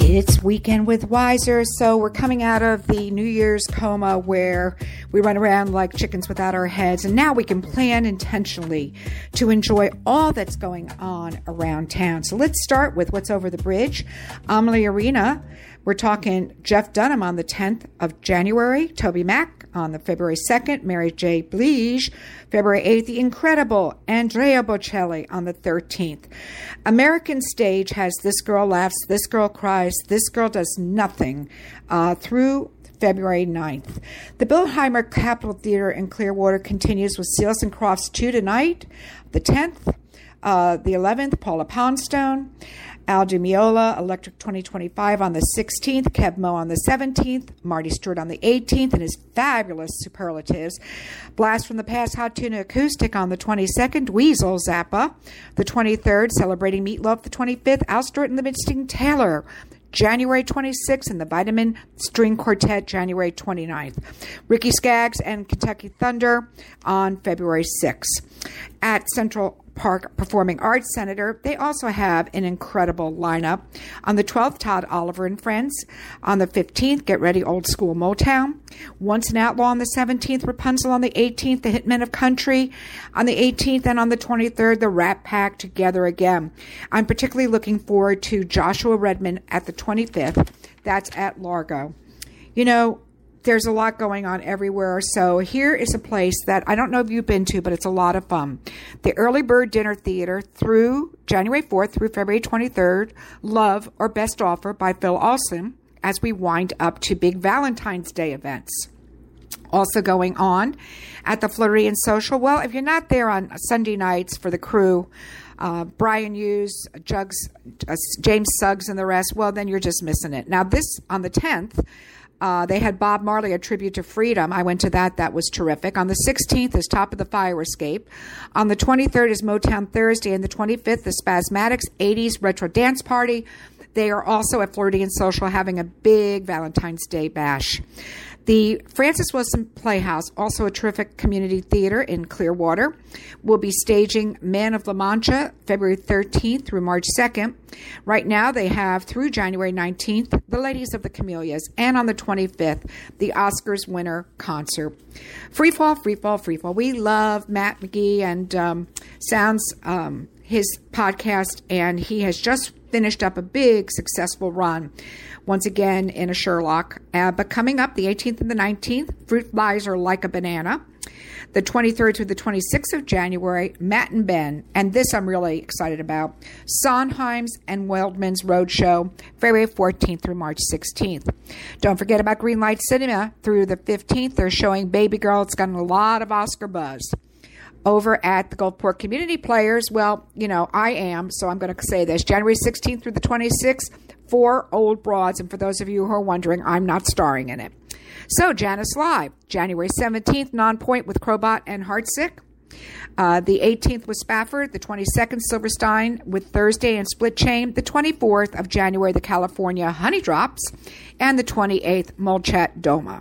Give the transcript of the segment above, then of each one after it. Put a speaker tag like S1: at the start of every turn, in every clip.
S1: It's Weekend with Wiser, so we're coming out of the New Year's coma where we run around like chickens without our heads, and now we can plan intentionally to enjoy all that's going on around town. So let's start with what's over the bridge. Amalie Arena, we're talking Jeff Dunham on the 10th of January, Toby Mac on the February 2nd, Mary J. Blige, February 8th, the incredible Andrea Bocelli on the 13th. American Stage has This Girl Laughs, This Girl Cries, This Girl Does Nothing through February 9th. The Bilheimer Capitol Theater in Clearwater continues with Seals and Crofts 2 tonight, the 10th, the 11th, Paula Poundstone, Al Di Meola, Electric 2025 on the 16th, Kev Mo on the 17th, Marty Stewart on the 18th, and his fabulous superlatives. Blast from the Past, Hot Tuna Acoustic on the 22nd, Weasel Zappa, the 23rd, Celebrating Meatloaf the 25th, Al Stewart and the Misting Taylor, January 26th, and the Vitamin String Quartet, January 29th. Ricky Skaggs and Kentucky Thunder on February 6th. At Central Park Performing Arts Center, they also have an incredible lineup. On the 12th, Todd Oliver and Friends. On the 15th, Get Ready Old School Motown. Once an Outlaw on the 17th, Rapunzel on the 18th, the Hitmen of Country on the 18th, and on the 23rd, the Rat Pack Together Again. I'm particularly looking forward to Joshua Redman at the 25th. That's at Largo. You know, there's a lot going on everywhere. So here is a place that I don't know if you've been to, but it's a lot of fun. The Early Bird Dinner Theater through January 4th through February 23rd. Love or Best Offer by Phil Olson as we wind up to big Valentine's Day events. Also going on at the Floridian Social. Well, if you're not there on Sunday nights for the crew, Brian Hughes, James Suggs, and the rest, well, then you're just missing it. Now, this on the 10th, they had Bob Marley, a tribute to freedom. I went to that. That was terrific. On the 16th is Top of the Fire Escape. On the 23rd is Motown Thursday. And the 25th, the Spasmatics 80s Retro Dance Party. They are also at Floridian Social having a big Valentine's Day bash. The Francis Wilson Playhouse, also a terrific community theater in Clearwater, will be staging Man of La Mancha February 13th through March 2nd. Right now they have through January 19th, The Ladies of the Camellias, and on the 25th, the Oscars winner concert. Free Fall. We love Matt McGee and Sounds, his podcast, and he has just finished up a big successful run once again in a Sherlock. But coming up the 18th and the 19th, Fruit Flies Are Like a Banana. The 23rd through the 26th of January, Matt and Ben, and this I'm really excited about, Sondheim's and Wildman's Roadshow, February 14th through March 16th. Don't forget about Greenlight Cinema through the 15th. They're showing Baby Girl. It's gotten a lot of Oscar buzz. Over at the Gulfport Community Players, well, you know, I am, so I'm going to say this. January 16th through the 26th, 4 Old Broads. And for those of you who are wondering, I'm not starring in it. So, Janice Live, January 17th, Non-Point with Crowbot and Heartsick. The 18th with Spafford. The 22nd, Silverstein with Thursday and Split Chain. The 24th of January, the California Honey Drops. And the 28th, Molchat Doma.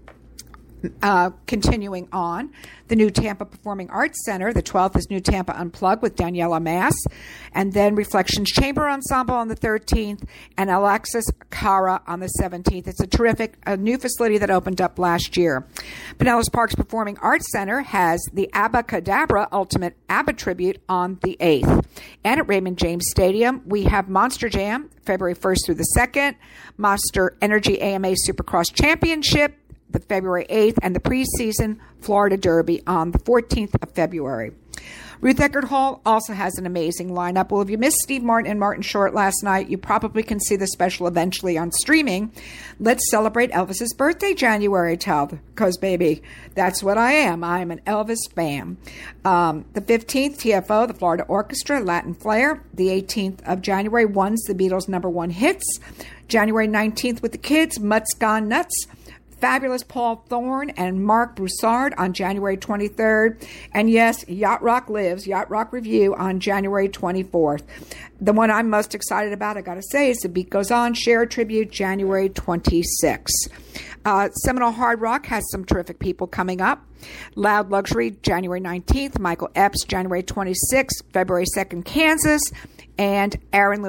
S1: Continuing on, the New Tampa Performing Arts Center. The 12th is New Tampa Unplugged with Daniela Mass. And then Reflections Chamber Ensemble on the 13th and Alexis Cara on the 17th. It's a new facility that opened up last year. Pinellas Park's Performing Arts Center has the Abba Cadabra Ultimate ABBA Tribute on the 8th. And at Raymond James Stadium, we have Monster Jam, February 1st through the 2nd, Monster Energy AMA Supercross Championship, the February 8th, and the preseason Florida Derby on the 14th of February. Ruth Eckerd Hall also has an amazing lineup. Well, if you missed Steve Martin and Martin Short last night, you probably can see the special eventually on streaming. Let's celebrate Elvis's birthday January 12th, because, baby, that's what I am. I am an Elvis fan. The 15th, TFO, the Florida Orchestra, Latin Flair. The 18th of January, One's the Beatles' #1 hits. January 19th with the Kids, Mutt's Gone Nuts. Fabulous Paul Thorne and Mark Broussard on January 23rd. And yes, Yacht Rock lives, Yacht Rock Review on January 24th. The one I'm most excited about, I got to say, is The Beat Goes On, Share Tribute, January 26th. Seminole Hard Rock has some terrific people coming up. Loud Luxury, January 19th. Michael Epps, January 26th. February 2nd, Kansas. And Aaron Lewis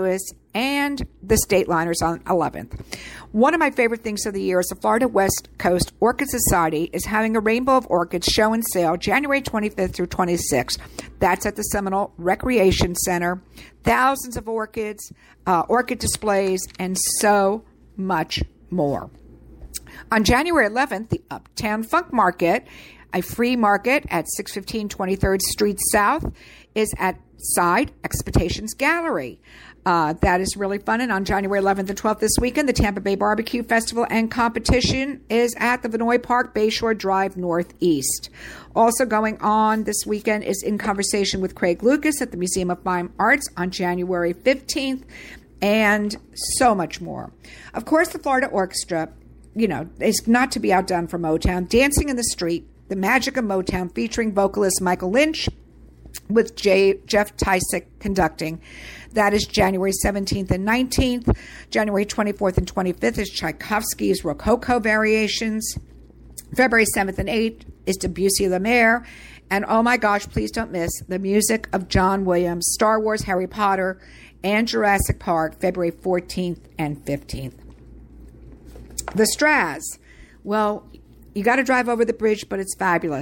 S1: and the Stateliners on 11th. One of my favorite things of the year is the Florida West Coast Orchid Society is having a Rainbow of Orchids show and sale January 25th through 26th. That's at the Seminole Recreation Center. Thousands of orchids, orchid displays, and so much more. On January 11th, the Uptown Funk Market, a free market at 615 23rd Street South, is at Side Expectations Gallery. That is really fun. And on January 11th and 12th this weekend, the Tampa Bay Barbecue Festival and Competition is at the Vinoy Park, Bayshore Drive Northeast. Also going on this weekend is In Conversation with Craig Lucas at the Museum of Fine Arts on January 15th, and so much more. Of course, the Florida Orchestra, is not to be outdone for Motown. Dancing in the Street, The Magic of Motown, featuring vocalist Michael Lynch with Jeff Tysick conducting. That is January 17th and 19th. January 24th and 25th is Tchaikovsky's Rococo Variations. February 7th and 8th is Debussy Le Maire. And oh my gosh, please don't miss the music of John Williams, Star Wars, Harry Potter, and Jurassic Park, February 14th and 15th. The Straz. Well, you got to drive over the bridge, but it's fabulous.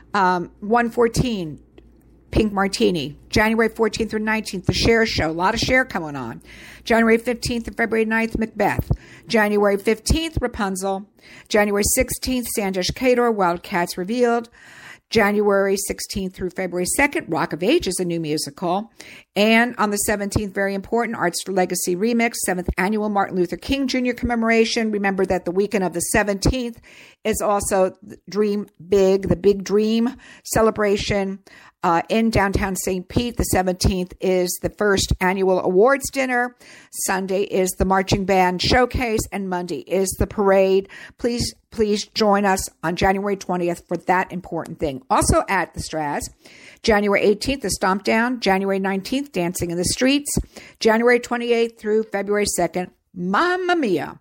S1: 114. Pink Martini, January 14th through 19th, the Cher Show. A lot of Cher coming on. January 15th and February 9th, Macbeth. January 15th, Rapunzel. January 16th, Sandesh Kador, Wildcats Revealed. January 16th through February 2nd, Rock of Ages, a new musical. And on the 17th, very important, Arts for Legacy Remix, 7th Annual Martin Luther King Jr. Commemoration. Remember that the weekend of the 17th is also Dream Big, the Big Dream celebration in downtown St. Pete. The 17th is the first annual awards dinner. Sunday is the marching band showcase, and Monday is the parade. Please join us on January 20th for that important thing. Also at the Straz, January 18th, the Stomp Down. January 19th, Dancing in the Streets. January 28th through February 2nd, Mamma Mia.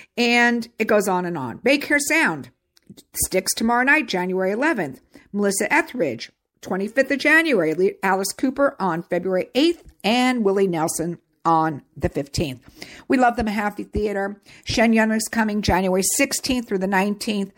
S1: And it goes on and on. Bake Hair Sound. Sticks tomorrow night, January 11th. Melissa Etheridge. 25th of January, Alice Cooper on February 8th, and Willie Nelson on the 15th. We love the Mahaffey Theater. Shen Yun is coming January 16th through the 19th.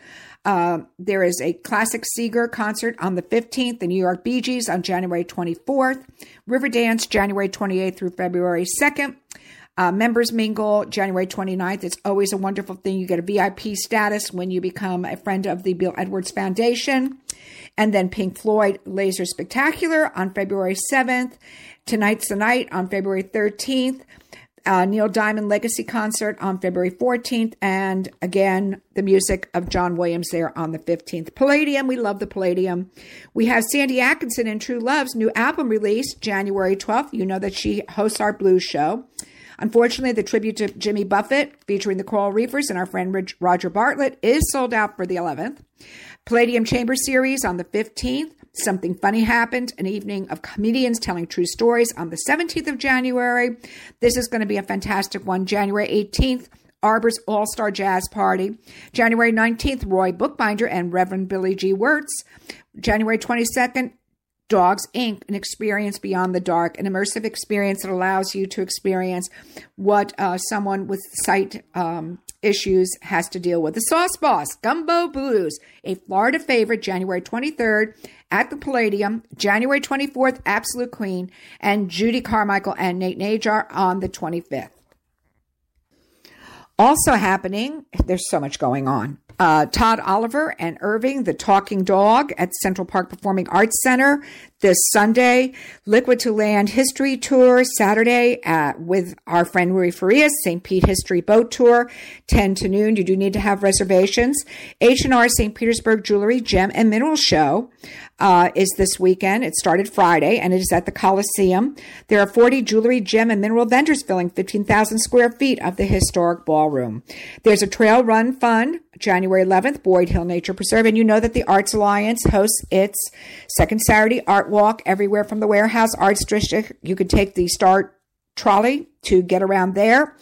S1: There is a classic Seeger concert on the 15th, the New York Bee Gees on January 24th, Riverdance January 28th through February 2nd. Members Mingle, January 29th. It's always a wonderful thing. You get a VIP status when you become a friend of the Bill Edwards Foundation. And then Pink Floyd Laser Spectacular on February 7th. Tonight's the Night on February 13th. Neil Diamond Legacy Concert on February 14th. And again, the music of John Williams there on the 15th. Palladium, we love the Palladium. We have Sandy Atkinson and True Love's new album release, January 12th. You know that she hosts our blues show. Unfortunately, the tribute to Jimmy Buffett featuring the Coral Reefers and our friend Roger Bartlett is sold out for the 11th. Palladium Chamber Series on the 15th. Something Funny Happened, an evening of comedians telling true stories on the 17th of January. This is going to be a fantastic one. January 18th, Arbor's All-Star Jazz Party. January 19th, Roy Bookbinder and Reverend Billy G. Wirtz. January 22nd, Dogs, Inc., an experience beyond the dark, an immersive experience that allows you to experience what someone with sight issues has to deal with. The Sauce Boss, Gumbo Blues, a Florida favorite, January 23rd at the Palladium, January 24th, Absolute Queen, and Judy Carmichael and Nate Najar on the 25th. Also happening, there's so much going on. Todd Oliver and Irving, the Talking Dog at Central Park Performing Arts Center this Sunday. Liquid to Land History Tour Saturday with our friend Rui Farias, St. Pete History Boat Tour, 10 to noon. You do need to have reservations. H&R St. Petersburg Jewelry Gem and Mineral Show is this weekend. It started Friday, and it is at the Coliseum. There are 40 jewelry, gem, and mineral vendors filling 15,000 square feet of the historic ballroom. There's a trail run fun, January 11th, Boyd Hill Nature Preserve. And you know that the Arts Alliance hosts its second Saturday Art Walk everywhere from the Warehouse Arts District. You could take the Star Trolley to get around there.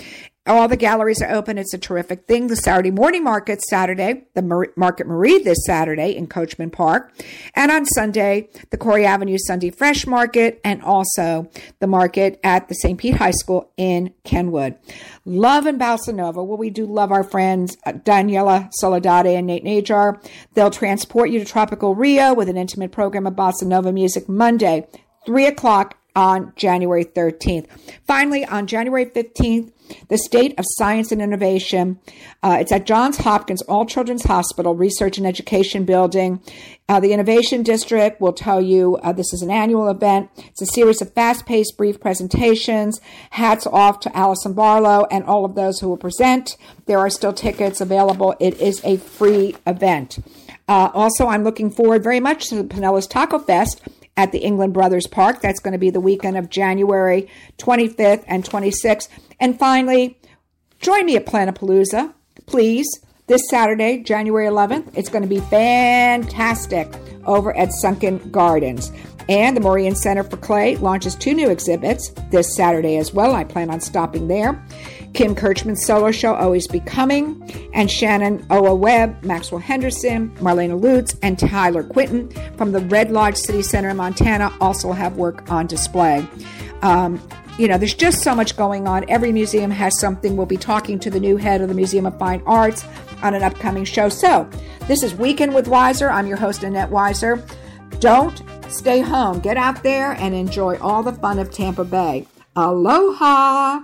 S1: all the galleries are open. It's a terrific thing. The Saturday morning market Saturday, the Market Marie this Saturday in Coachman Park. And on Sunday, the Corey Avenue Sunday Fresh Market, and also the market at the St. Pete High School in Kenwood. Love in Bossa Nova. Well, we do love our friends Daniela Soledade and Nate Najar. They'll transport you to Tropical Rio with an intimate program of Bossa Nova music Monday, 3 o'clock on January 13th. Finally, on January 15th, the State of Science and Innovation. It's at Johns Hopkins All Children's Hospital Research and Education Building. The Innovation District will tell you this is an annual event. It's a series of fast-paced, brief presentations. Hats off to Allison Barlow and all of those who will present. There are still tickets available. It is a free event. Also, I'm looking forward very much to the Pinellas Taco Fest at the England Brothers Park. That's going to be the weekend of January 25th and 26th. And finally, join me at Planapalooza, please, this Saturday, January 11th. It's going to be fantastic over at Sunken Gardens. And the Maureen Center for Clay launches 2 new exhibits this Saturday as well. I plan on stopping there. Kim Kirchman's solo show, Always Becoming, and Shannon Oa Webb, Maxwell Henderson, Marlena Lutz, and Tyler Quinton from the Red Lodge City Center in Montana also have work on display. There's just so much going on. Every museum has something. We'll be talking to the new head of the Museum of Fine Arts on an upcoming show. So, this is Weekend with Weiser. I'm your host, Annette Weiser. Don't stay home. Get out there and enjoy all the fun of Tampa Bay. Aloha!